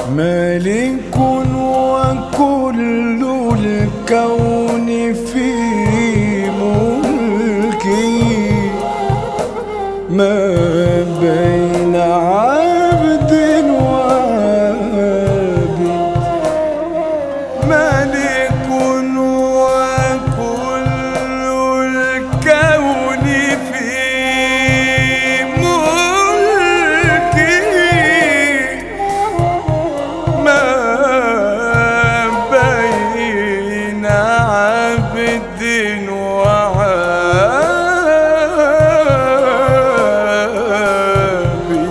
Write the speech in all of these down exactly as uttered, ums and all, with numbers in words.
ملك وكل الكون في ملكه، ما بين عبد وعابد. ملك وكل الكون في ملكه، ما بين عبد وعابد.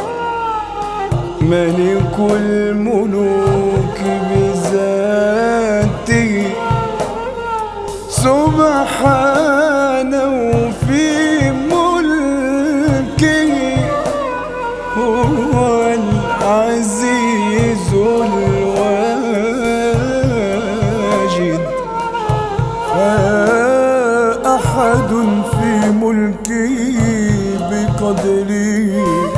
ملك الملوك بذاته سبحانه في ملكه، هو العزيز الواجد. أحد في ملكه بقدره،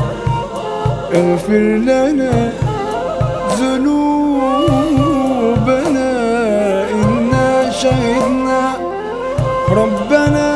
اغفر لنا ذنوبنا إنا شهدنا ربنا